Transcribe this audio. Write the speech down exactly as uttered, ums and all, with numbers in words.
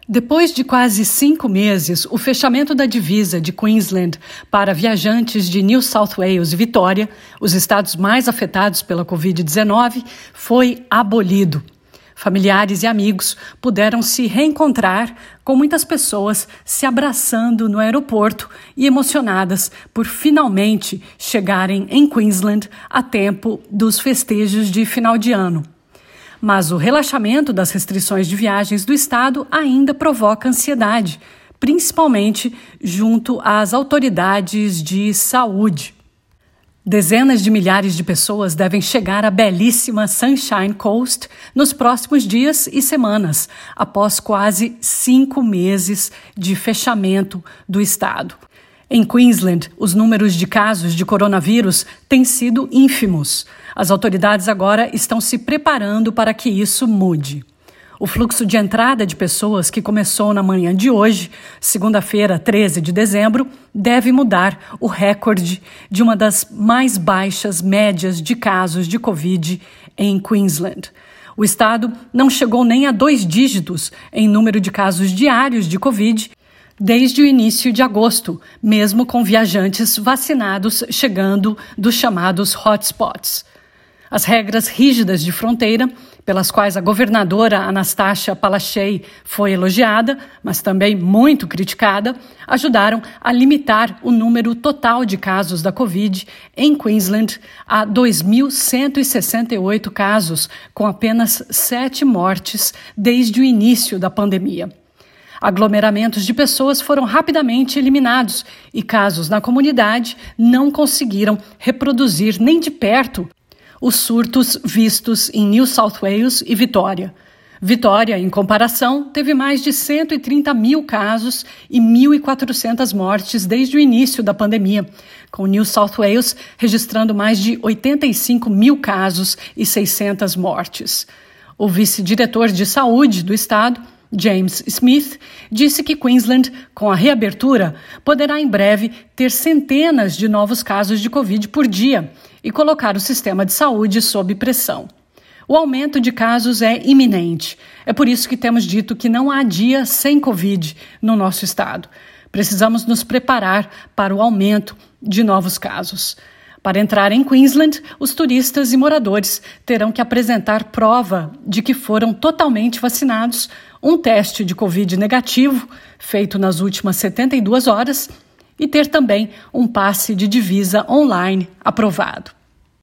Depois de quase cinco meses, o fechamento da divisa de Queensland para viajantes de New South Wales e Vitória, os estados mais afetados pela covid dezenove, foi abolido. Familiares e amigos puderam se reencontrar, com muitas pessoas se abraçando no aeroporto e emocionadas por finalmente chegarem em Queensland a tempo dos festejos de final de ano. Mas o relaxamento das restrições de viagens do estado ainda provoca ansiedade, principalmente junto às autoridades de saúde. Dezenas de milhares de pessoas devem chegar à belíssima Sunshine Coast nos próximos dias e semanas, após quase cinco meses de fechamento do estado. Em Queensland, os números de casos de coronavírus têm sido ínfimos. As autoridades agora estão se preparando para que isso mude. O fluxo de entrada de pessoas que começou na manhã de hoje, segunda-feira, treze de dezembro, deve mudar o recorde de uma das mais baixas médias de casos de Covid em Queensland. O estado não chegou nem a dois dígitos em número de casos diários de Covid desde o início de agosto, mesmo com viajantes vacinados chegando dos chamados hotspots. As regras rígidas de fronteira, pelas quais a governadora Anastasia Palaszczuk foi elogiada, mas também muito criticada, ajudaram a limitar o número total de casos da Covid em Queensland a dois mil cento e sessenta e oito casos, com apenas sete mortes desde o início da pandemia. Aglomeramentos de pessoas foram rapidamente eliminados e casos na comunidade não conseguiram reproduzir nem de perto os surtos vistos em New South Wales e Vitória. Vitória, em comparação, teve mais de cento e trinta mil casos e mil e quatrocentas mortes desde o início da pandemia, com New South Wales registrando mais de oitenta e cinco mil casos e seiscentas mortes. O vice-diretor de saúde do estado, James Smith, disse que Queensland, com a reabertura, poderá em breve ter centenas de novos casos de Covid por dia e colocar o sistema de saúde sob pressão. O aumento de casos é iminente. É por isso que temos dito que não há dia sem Covid no nosso estado. Precisamos nos preparar para o aumento de novos casos. Para entrar em Queensland, os turistas e moradores terão que apresentar prova de que foram totalmente vacinados, um teste de Covid negativo, feito nas últimas setenta e duas horas, e ter também um passe de divisa online aprovado.